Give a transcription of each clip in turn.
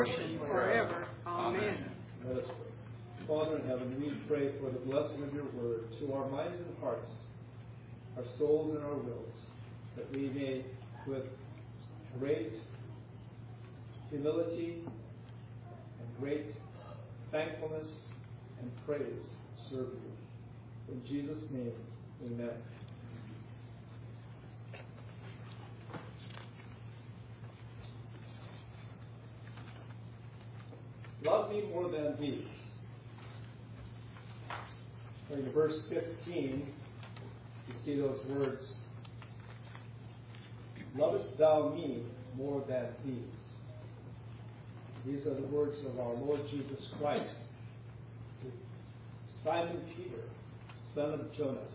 forever. Amen. Let us pray. Father in heaven, we pray for the blessing of your word to our minds and hearts, our souls and our wills, that we may, with great humility and great thankfulness and praise, serve you. In Jesus' name, amen. Love me more than these. In verse 15, you see those words, lovest thou me more than these? These are the words of our Lord Jesus Christ to Simon Peter, son of Jonas.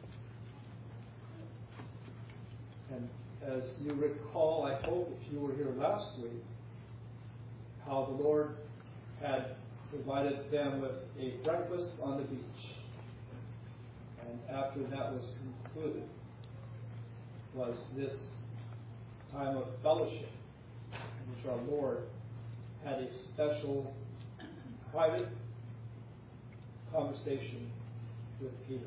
And as you recall, I hope if you were here last week, how the Lord had provided them with a breakfast on the beach. And after that was concluded, was this time of fellowship in which our Lord had a special private conversation with Peter.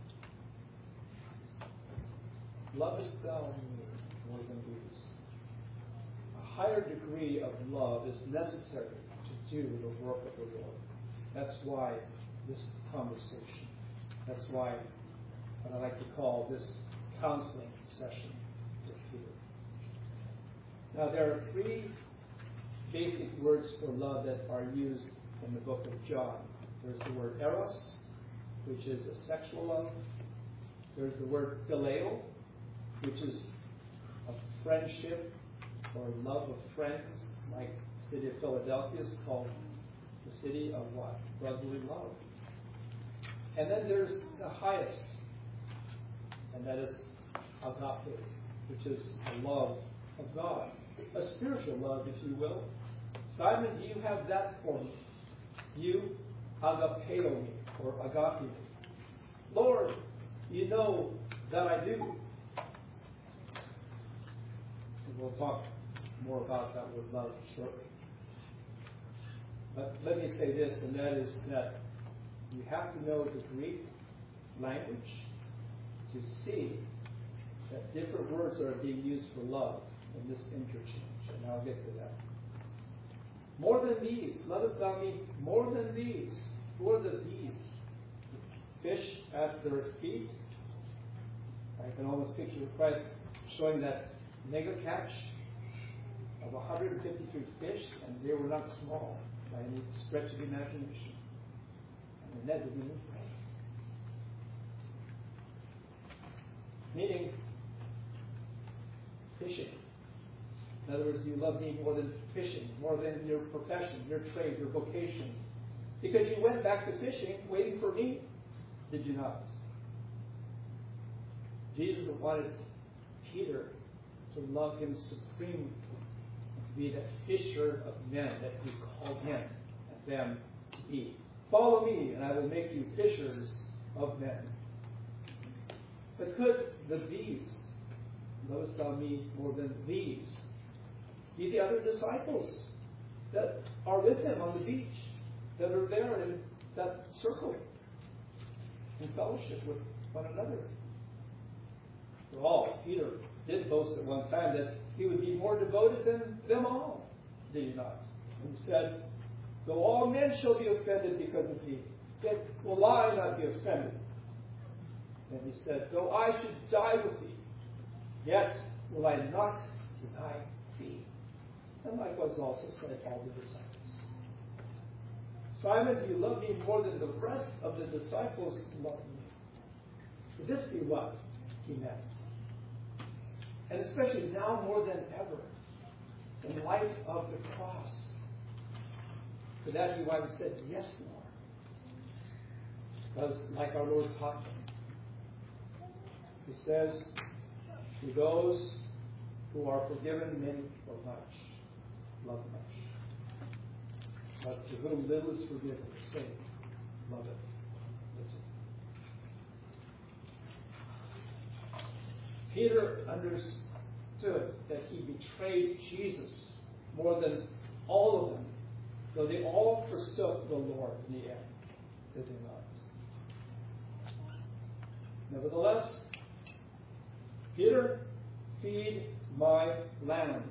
Lovest thou me more than these? A higher degree of love is necessary to do the work of the Lord. That's why this conversation. That's why what I like to call this counseling session with Peter. Now there are three basic words for love that are used in the book of John. There's the word eros, which is a sexual love. There's the word phileo, which is a friendship or love of friends, like the city of Philadelphia is called the city of what? Brotherly love. And then there's the highest, and that is agape, which is the love of God. A spiritual love, if you will. Simon, do you have that for me? You agapeo me, or agape me. Lord, you know that I do. And we'll talk more about that word love shortly. But let me say this, and that is that you have to know the Greek language to see that different words are being used for love in this interchange, and I'll get to that. More than these, lovest thou me more than these? Who are the these? Fish at their feet. I can almost picture Christ showing that mega catch of 153 fish, and they were not small by any stretch of imagination. And the net would be moved. Meaning, fishing. In other words, you love me more than fishing, more than your profession, your trade, your vocation. Because you went back to fishing waiting for me, did you not? Jesus wanted Peter to love him supremely, to be the fisher of men that he called him and them to be. Follow me, and I will make you fishers of men. But could the these, lovest thou me more than these, be the other disciples that are with him on the beach, that are there in that circle, in fellowship with one another? For all, Peter did boast at one time that he would be more devoted than them all, did he not? He said, though all men shall be offended because of thee, yet will I not be offended. And he said, though I should die with thee, yet will I not deny thee. And likewise also said all the disciples. Simon, do you love me more than the rest of the disciples love me? Could this be what he meant? And especially now more than ever, in light of the cross. Could that be why we said, yes, Lord? Because like our Lord taught them, he says, to those who are forgiven many or much, love much. But to whom little is forgiven, say, love it. Peter understood that he betrayed Jesus more than all of them, though they all forsook the Lord in the end, did they not? Nevertheless, Peter, feed my lambs.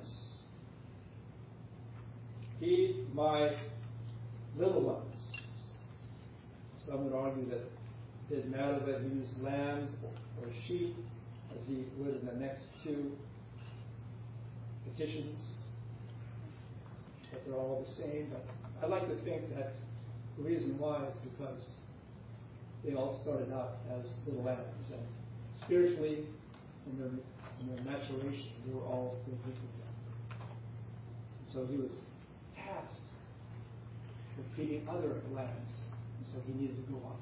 Feed my little ones. Some would argue that it didn't matter whether he used lambs or sheep, as he would in the next two petitions, but they're all the same. But I like to think that the reason why is because they all started out as little lambs, and spiritually, in their maturation, they were all still with him. So he was tasked with feeding other lambs, and so he needed to go on.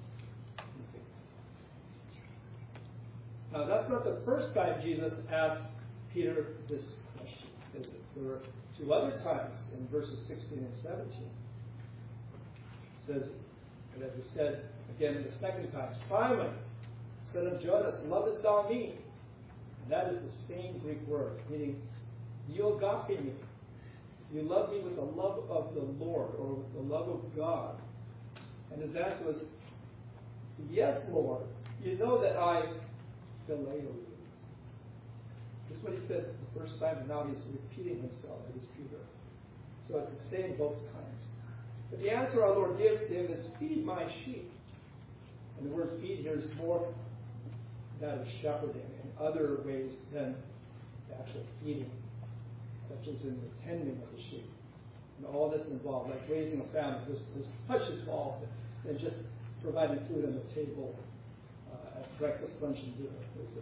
Now, that's not the first time Jesus asked Peter this question, is it? There were two other times in verses 16 and 17. It says that he said again the second time, Simon, son of Jonas, lovest thou me? And that is the same Greek word, meaning you agape me. You love me with the love of the Lord, or with the love of God. And his answer was, yes, Lord, you know that I phileo you. This is what he said the first time, and now he's repeating himself. It is Peter. So it's the same both times. But the answer our Lord gives to him is, feed my sheep. And the word feed here is more that of shepherding in other ways than the actual feeding, such as in the tending of the sheep. And all that's involved, like raising a family, there's much involved than just providing food on the table at breakfast, lunch, and dinner.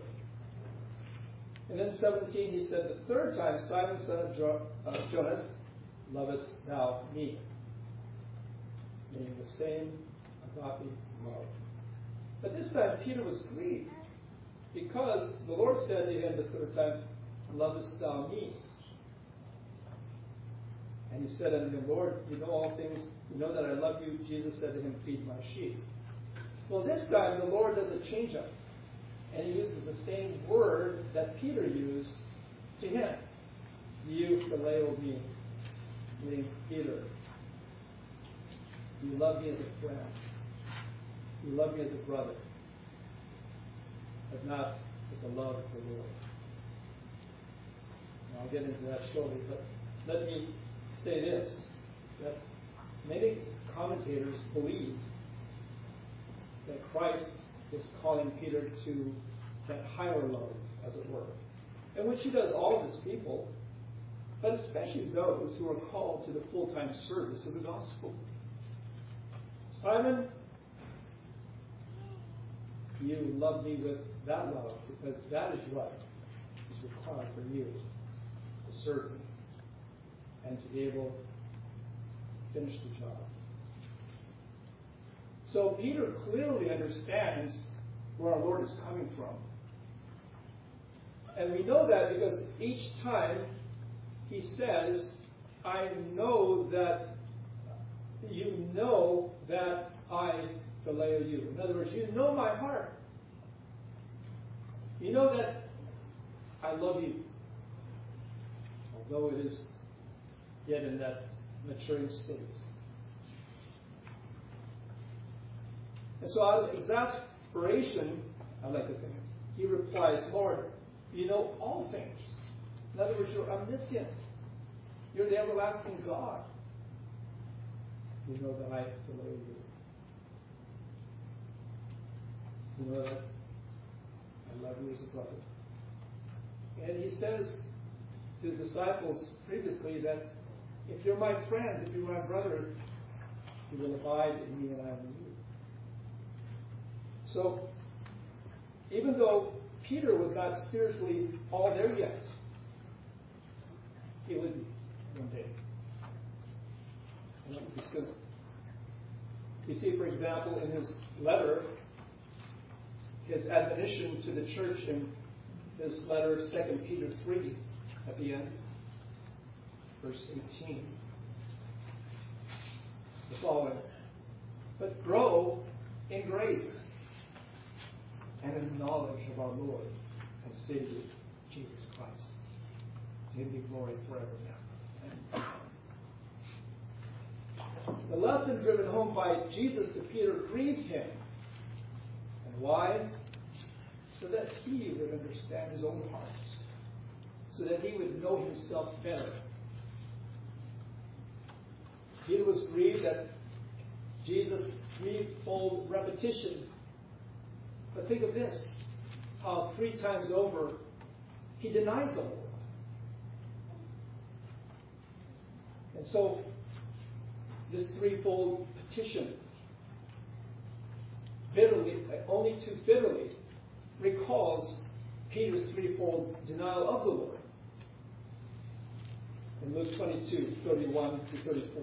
And then 17, he said, the third time, Simon, son of Jonas, lovest thou me? Meaning the same agape love. But this time, Peter was grieved, because the Lord said to him the third time, lovest thou me? And he said unto him, Lord, you know all things, you know that I love you. Jesus said to him, feed my sheep. Well, this time the Lord does a change up, and he uses the same word that Peter used to him. You phileo me, meaning Peter. You love me as a friend. You love me as a brother, but not with the love of the Lord. And I'll get into that shortly, but let me say this, that many commentators believe that Christ is calling Peter to that higher love, as it were, in which he does all of his people, but especially those who are called to the full-time service of the gospel. Simon, you love me with that love, because that is what is required for you to serve me and to be able to finish the job. So Peter clearly understands where our Lord is coming from. And we know that because each time he says, I know that you know that I phileo you. In other words, you know my heart. You know that I love you, although it is yet in that maturing state. And so out of exasperation, I like to think, he replies, Lord, you know all things. In other words, you're omniscient. You're the everlasting God. You know that I phileo you. You know that I love you as a brother. And he says to his disciples previously that if you're my friends, if you're my brothers, you will abide in me and I in you. So, even though Peter was not spiritually all there yet, he would be one day. And that would be soon. You see, for example, in his letter, his admonition to the church in his letter, 2 Peter 3, at the end, verse 18. The following, but grow in grace and in the knowledge of our Lord and Savior, Jesus Christ. To him be glory forever now. The lesson driven home by Jesus to Peter grieved him. And why? So that he would understand his own heart. So that he would know himself better. Peter was grieved at Jesus' threefold repetition. But think of this, how 3 times over he denied the Lord. And so, this threefold petition, only too bitterly, recalls Peter's threefold denial of the Lord. In Luke 22, 31 to 34.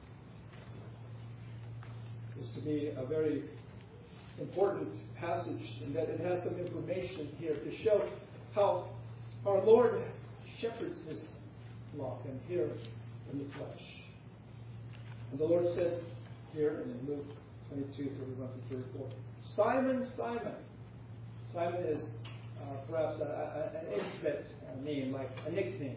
This to me a very important passage in that it has some information here to show how our Lord shepherds his flock and here in the flesh. And the Lord said here in Luke 22, 31 to 34, Simon, Simon. Simon is perhaps an intimate name, like a nickname.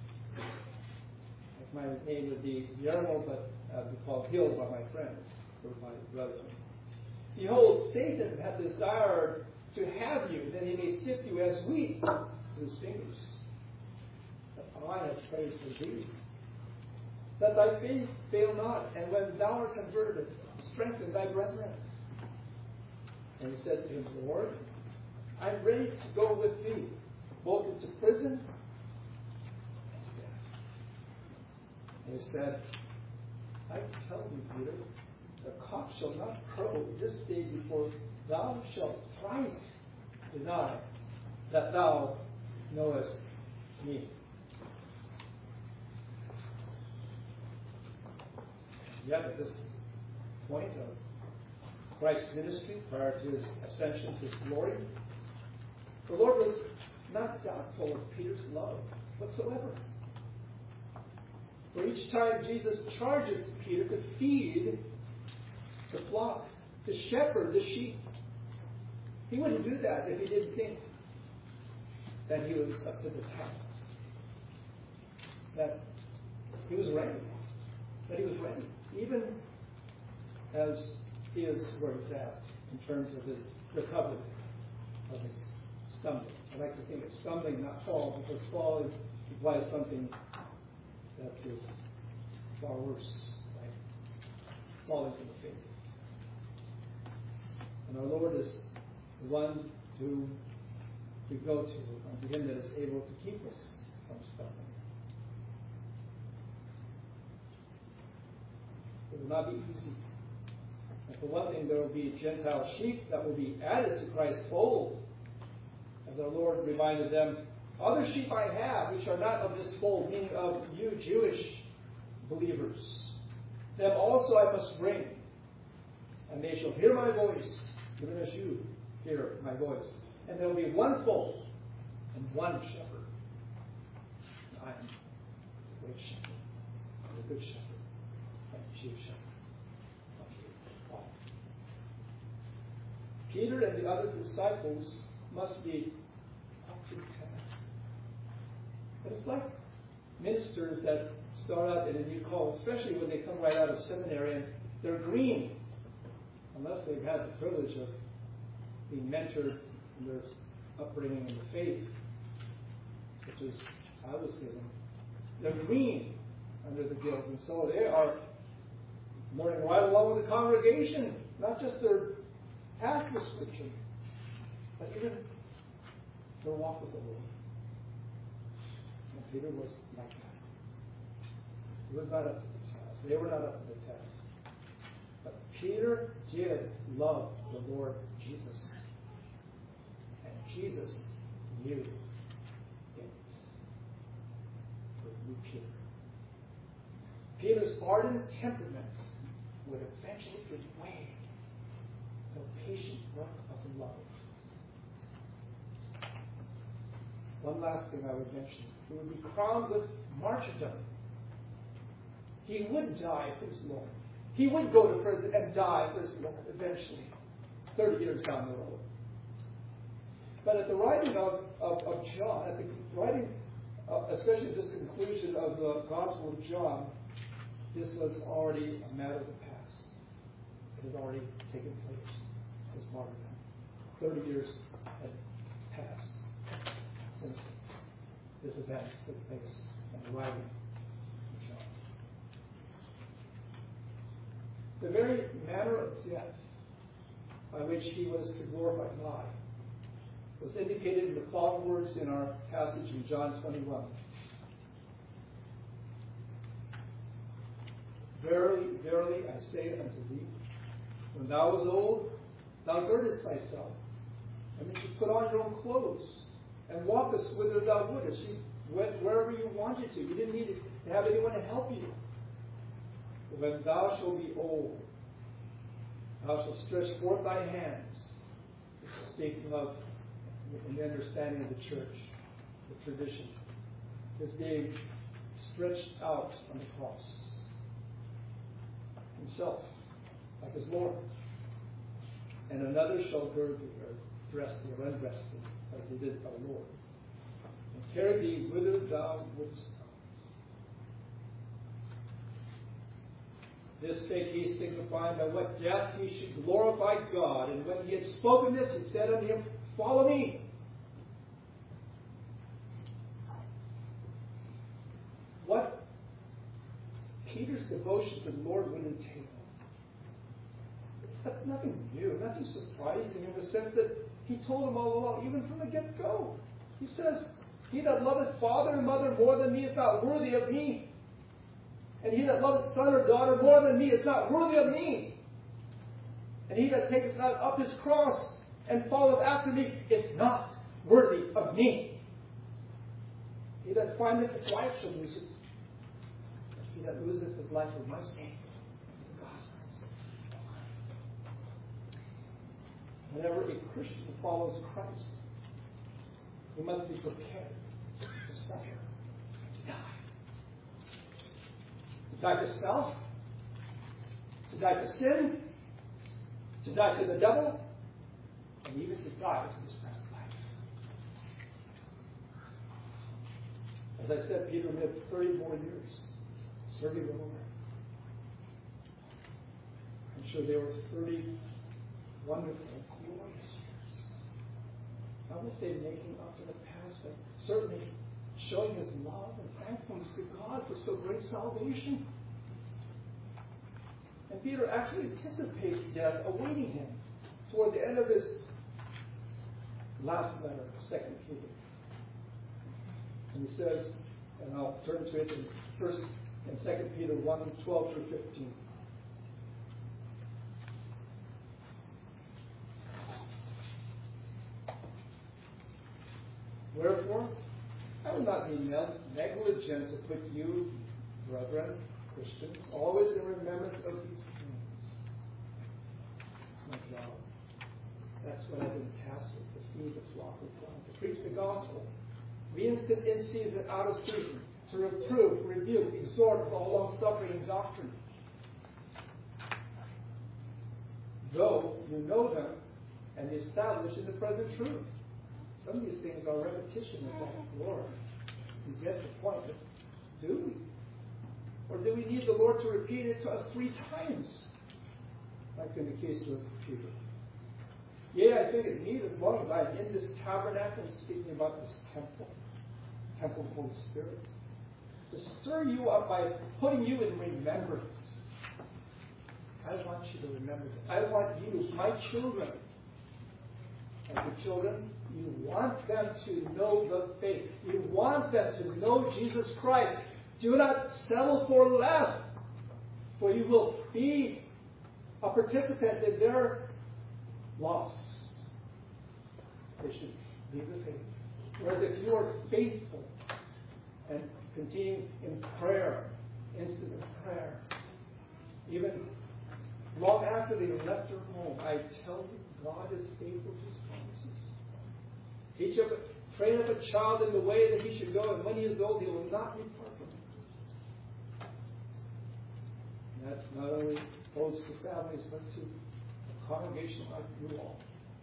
Like my name would be Guillermo, but I'd be called Gil by my friends or my brethren. Behold, Satan hath desired to have you, that he may sift you as wheat with his fingers. But I have prayed for thee, that thy faith fail not, and when thou art converted, strengthen thy brethren. And he said to him, Lord, I am ready to go with thee, both into prison and to death. And he said, I tell thee, Peter, the cock shall not crow this day before thou shalt thrice deny that thou knowest me. Yet at this point of Christ's ministry, prior to his ascension to his glory, the Lord was not doubtful of Peter's love whatsoever. For each time Jesus charges Peter to feed the flock, to shepherd the sheep, he wouldn't do that if he didn't think that he was up to the task, that he was ready, even as he is where he's at in terms of his recovery of his stumbling. I like to think it's stumbling, not fall, because fall implies something that is far worse, like falling from the faith. And our Lord is the one who we go to, unto him that is able to keep us from stumbling. It will not be easy. And for one thing, there will be Gentile sheep that will be added to Christ's fold. As our Lord reminded them, other sheep I have, which are not of this fold, meaning of you Jewish believers. Them also I must bring, and they shall hear my voice, even as you hear my voice. And there will be one fold and one shepherd. And I am the great shepherd, the good shepherd, and the chief shepherd of you all. Peter and the other disciples must be up to the task. But it's like ministers that start out in a new call, especially when they come right out of seminary and they're green, unless they've had the privilege of being mentored in their upbringing in the faith, such as I was given. They're green under the guilt, and so they are learning right along with the congregation, not just their task description, but even their walk with the Lord. And Peter was like that. He was not up to the task. They were not up to the task. But Peter did love the Lord Jesus. And Jesus knew it. Knew Peter. Peter's ardent temperament would eventually give way to a patient work of love. One last thing I would mention. He would be crowned with martyrdom. He would die for his Lord. He would go to prison and die for his Lord eventually, 30 years down the road. But at the writing of John, at the writing, especially this conclusion of the Gospel of John, This was already a matter of the past. It had already taken place, this martyrdom. 30 years had passed since this event took place and the writing of John. The very manner of death by which he was to glorify God was indicated in the following words in our passage in John 21. Verily, verily, I say unto thee, when thou was old, thou girdest thyself, and then you put on your own clothes, and walkest whither thou wouldest. You went wherever you wanted to. You didn't need to have anyone to help you. But when thou shalt be old, thou shalt stretch forth thy hands. This is speaking of, in the understanding of the church, the tradition, is being stretched out on the cross. Himself, like his Lord. And another shall gird thee, or dress thee, or undress thee, like he did our Lord, and carry thee whither thou wouldst go. This spake he, signifying by what death he should glorify God. And when he had spoken this, he said unto him, Follow me. What Peter's devotion to the Lord would entail. That's nothing new, nothing surprising in the sense that he told him all along, even from the get-go. He says, He that loveth father and mother more than me is not worthy of me. And he that loveth son or daughter more than me is not worthy of me. And he that taketh not up his cross and followeth after me is not worthy of me. He that findeth his life shall lose it. He that loseth his life for my sake, the gospel. Whenever a Christian follows Christ, he must be prepared to suffer, to die. To die to self, to die to sin, to die to the devil, and even to die to this present life. As I said, Peter lived 30 more years serving the Lord. I'm sure there were 30 wonderful, glorious years. I won't say making up for the past, but certainly showing his love and thankfulness to God for so great salvation. And Peter actually anticipates death awaiting him toward the end of his last letter, 2 Peter. And he says, and I'll turn to it in 2 Peter 1, 12 through 15. Wherefore, I will not be negligent to put you, brethren, Christians, always in remembrance of these things. It's my job. That's what I've been tasked with, to feed the flock of God, to preach the gospel, be instant in season, out of season, to reprove, rebuke, exhort with all long-suffering and doctrine. Though you know them and establish in the present truth. Some of these things are repetition of that glory. You get the point. Do we? Or do we need the Lord to repeat it to us 3 times? Like in the case of Peter. Yeah, I think it needs, as long as I'm in this tabernacle, speaking about this temple of the Holy Spirit, to stir you up by putting you in remembrance. I want you to remember this. I want you, my children, and the children, you want them to know the faith. You want them to know Jesus Christ. Do not settle for less, for you will be a participant in their loss. They should leave the faith. Whereas if you are faithful and continue in prayer, instant in prayer, even long after they left their home, I tell you, God is faithful to His promises. Train up a child in the way that he should go, and when he is old, he will not depart from it. And that not only holds to families, but to a congregation like you all,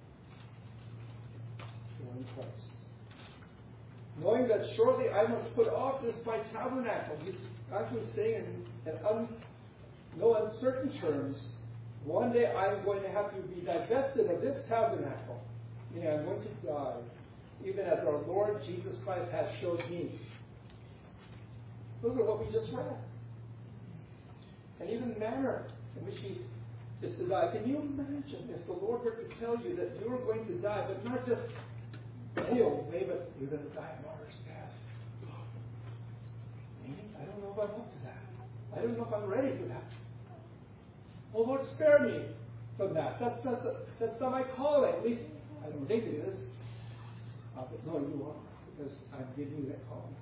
who are in Christ. Knowing that shortly I must put off this my tabernacle. He's actually saying in no uncertain terms, one day I'm going to have to be divested of this tabernacle. Meaning I'm going to die, even as our Lord Jesus Christ has showed me. Those are what we just read. And even the manner in which he is to die. Can you imagine if the Lord were to tell you that you are going to die, but not just any old way, but you're going to die a martyr's death? I don't know if I'm up to that. I don't know if I'm ready for that. Oh, Lord, spare me from that. That's not my calling. At least I don't think it is. But no, you are, because I'm giving you that calling.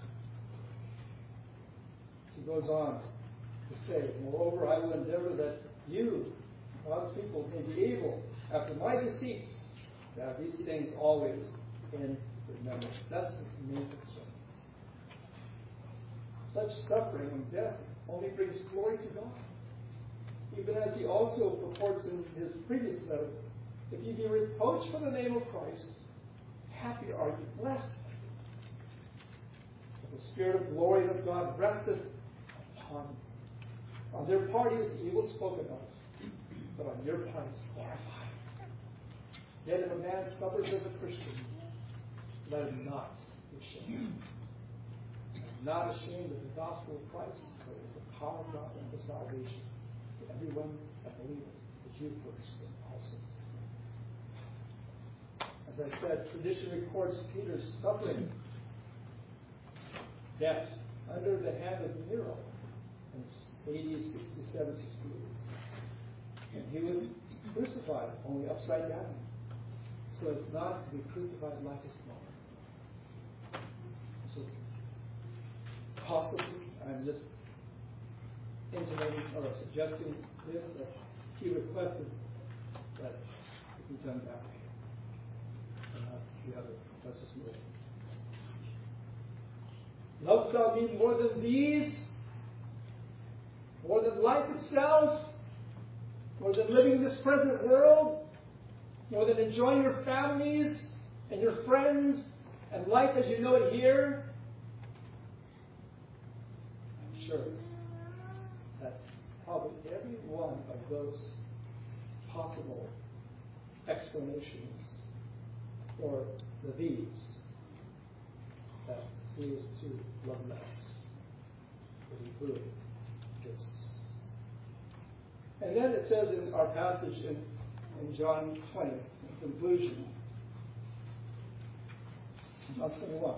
He goes on to say, moreover, I will endeavor that you, God's people, may be able, after my decease, to have these things always in remembrance. That's his main concern. Such suffering and death only brings glory to God. Even as he also purports in his previous letter, if you be reproached for the name of Christ, happy are you, blessed. For the Spirit of glory of God resteth upon you. On their part is evil spoken of, but on your part is glorified. Yet if a man suffers as a Christian, let him not be ashamed. I'm not ashamed of the gospel of Christ, for it is the power of God unto salvation to everyone that believeth, the Jew first and also. As I said, tradition records Peter's suffering death under the hand of Nero in AD 67, 68. And he was crucified, only upside down, so as not to be crucified like his mother. So, possibly, I'm just intimating or suggesting this, that he requested that it be done that way. And not the other. Let's just move. Lovest thou me more than these? More than life itself? More than living in this present world? More than enjoying your families and your friends and life as you know it here? I'm sure that probably every one of those possible explanations for the these that he is to love less would include this. And then it says in our passage in John 20, in conclusion, John 21.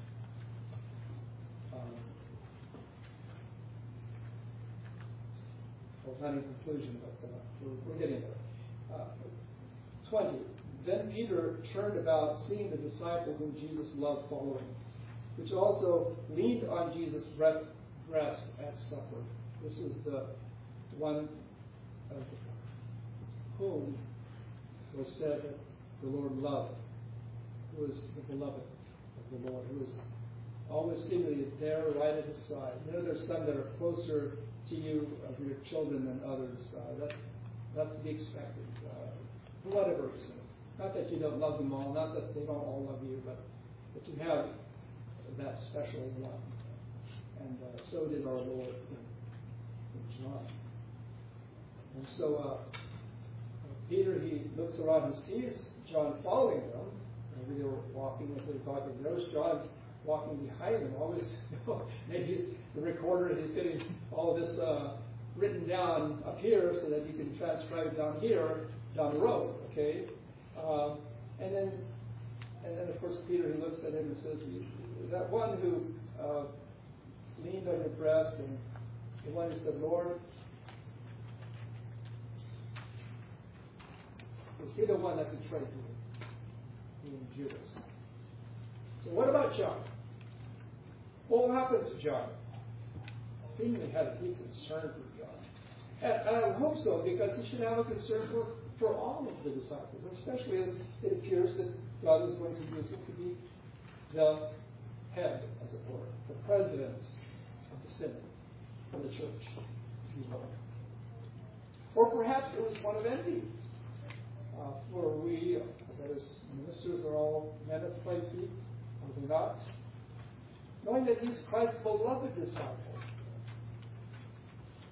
Well, not in conclusion, but we're getting there. 20. Then Peter turned about, seeing the disciple whom Jesus loved following, which also leaned on Jesus' breast at supper. This is the one of whom was said that the Lord loved, who is the beloved of the Lord, who is always seemingly there right at his side. You know, there's some that are closer to you of your children than others. That's to be expected, for whatever reason. Not that you don't love them all, not that they don't all love you, but you have that special one. And so did our Lord in John. And so Peter, he looks around and sees John following them. Maybe they were walking as they were talking. There was John walking behind them. Always, maybe he's the recorder and he's getting all this written down up here so that he can transcribe it down here, down the road. Okay, and then of course Peter, he looks at him and says, "That one who leaned on your breast, and the one who said, Lord, is he the one that betrayed you?" Meaning Judas. So what about John? What happened to John? Seemingly had a deep concern for John. And I hope so, because he should have a concern for all of the disciples, especially as it appears that God is going to use him to be the head, as it were, the president of the synod, of the church, if you will. Or perhaps it was one of envy. For we, as ministers, are all men of clay feet, are we not? Knowing that he's Christ's beloved disciple,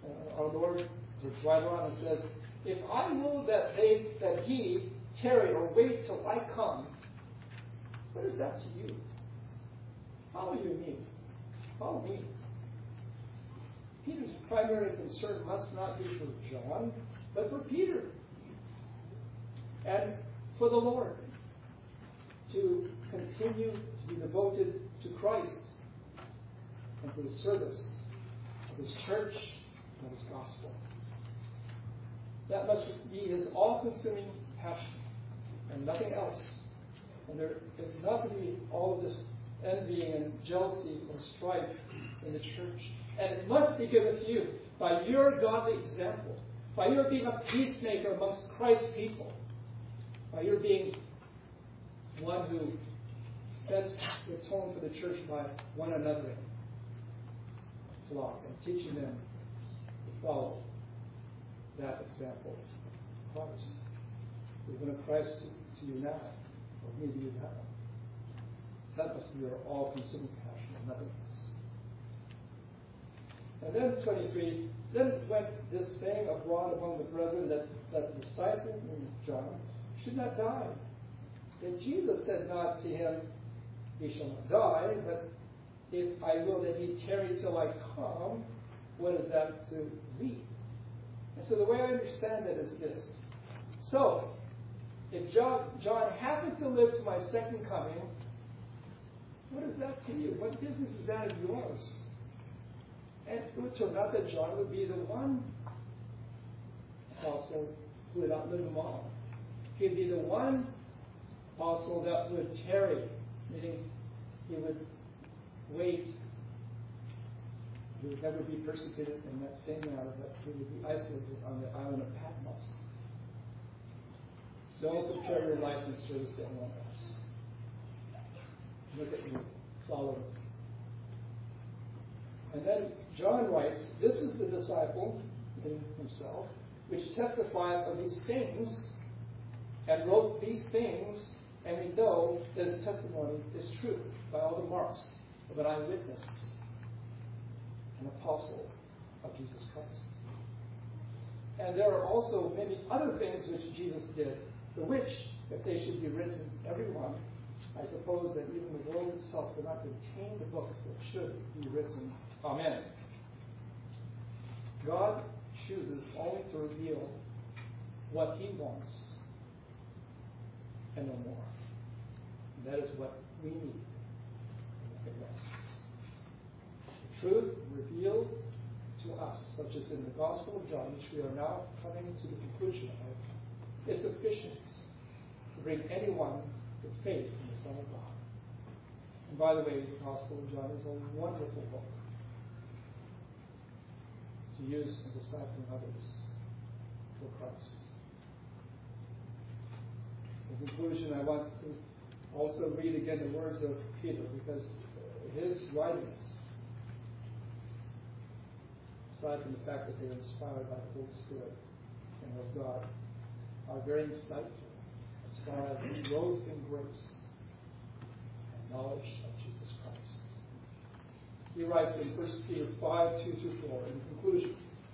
our Lord goes right on and says, if I will that he tarry or wait till I come, what is that to you? Follow you me. Follow me. Peter's primary concern must not be for John, but for Peter and for the Lord to continue to be devoted to Christ and for the service of His church and His gospel. That must be His all-consuming passion and nothing else. And there is not to be all of this envying and jealousy or strife in the church. And it must be given to you by your godly example, by your being a peacemaker amongst Christ's people, by your being one who sets the tone for the church by one another flock and teaching them to follow that example of Christ. Even of Christ to you now, or me to you now. That must be your all-consuming passion and nothing else. And then 23, then went this saying abroad among the brethren that the disciple, John, should not die. That Jesus said not to him, he shall not die, but if I will that he tarry till I come, what is that to thee? And so the way I understand it is this. So, if John happens to live to my second coming, what is that to you? What business is that of yours? And it would turn out that John would be the one apostle who would outlive them all. He would be the one apostle that would tarry, meaning he would wait. He would never be persecuted in that same manner, but he would be isolated on the island of Patmos. Don't compare your life and service to anyone else. Look at me. Follow me. And then John writes, this is the disciple in himself, which testified of these things, and wrote these things, and we know that his testimony is true by all the marks of an eyewitness, an apostle of Jesus Christ. And there are also many other things which Jesus did, the which, if they should be written, everyone, I suppose that even the world itself could not contain the books that should be written. Amen. God chooses only to reveal what He wants and no more. And that is what we need. Nothing less. The truth revealed to us, such as in the Gospel of John, which we are now coming to the conclusion of, is sufficient to bring anyone to faith in the Son of God. And by the way, the Gospel of John is a wonderful book to use in discipling others for Christ. In conclusion, I want to also read again the words of Peter, because his writings, aside from the fact that they're inspired by the Holy Spirit and of God, are very insightful as far as growth in grace and knowledge of Jesus Christ. He writes in 1 Peter 5, 2-4, in conclusion.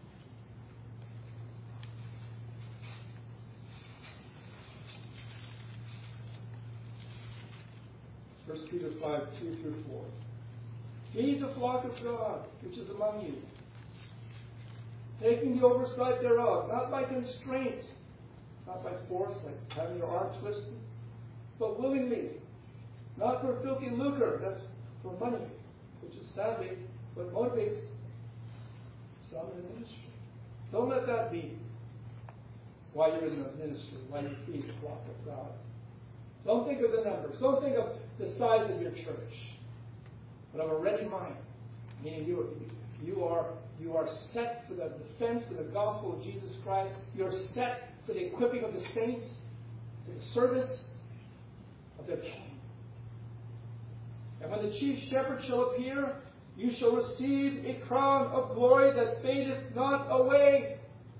First Peter 5, 2-4. Feed the flock of God, which is among you, taking the oversight thereof, not by constraint, not by force, like having your arm twisted, but willingly, not for filthy lucre, that's for money, which is sadly what motivates some in the ministry. Don't let that be why you're in the ministry, why you feed the flock of God. Don't think of the numbers. Don't think of the size of your church, but of a ready mind, meaning you are set for the defense of the gospel of Jesus Christ. You're set for the equipping of the saints, for the service of their King. And when the chief shepherd shall appear, you shall receive a crown of glory that fadeth not away.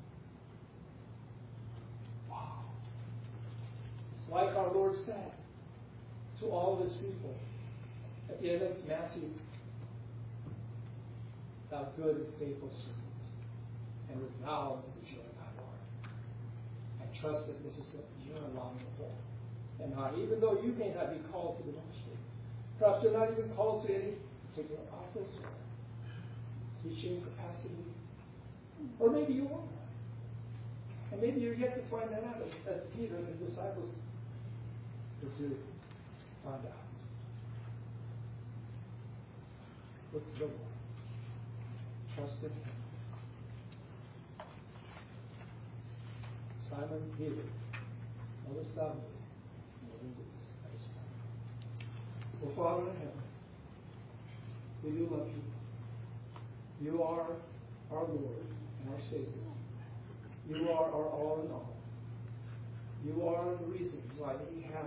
Wow. It's like our Lord said to all of His people at the end of Matthew, thou good and faithful servant. and resound with the joy of thy Lord. I trust that this is what you're allowing for. And even though you may not be called to the ministry, perhaps you're not even called to any particular office or teaching capacity, or maybe you are. And maybe you're yet to find that out, as Peter and his disciples were to find out. Look to the Lord. Trust in Him. Simon Peter, knowest thou me? Well, Father in heaven, we do love you. You are our Lord and our Savior. You are our all in all. You are the reason why we have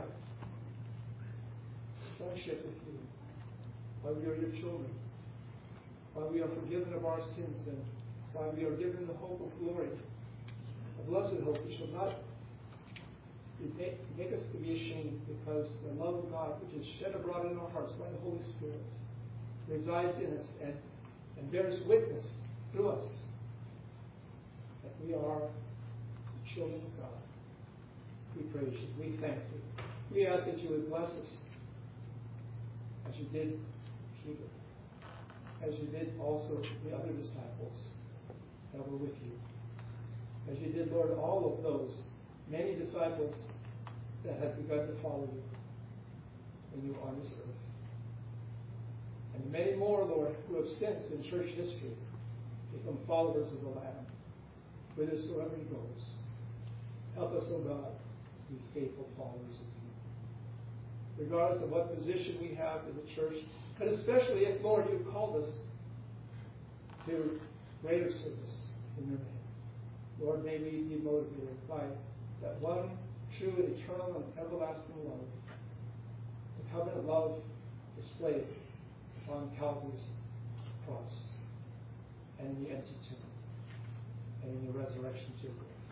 sonship with you, why we are your children, why we are forgiven of our sins, and why we are given the hope of glory, a blessed hope which will not make us to be ashamed, because the love of God, which is shed abroad in our hearts by the Holy Spirit, resides in us and bears witness through us that we are the children of God. We praise you. We thank you. We ask that you would bless us as you did Peter, as you did also the other disciples that were with you, as you did, Lord, all of those many disciples that had begun to follow you when you were on this earth. And many more, Lord, who have since in church history become followers of the Lamb, whithersoever he goes. Help us, O God, to be faithful followers of you, regardless of what position we have in the church, but especially if, Lord, you've called us to greater service in your name. Lord, may we be motivated by that one true, eternal, and everlasting love, the covenant love displayed upon Calvary's cross, and in the empty tomb, and in the resurrection to your grace.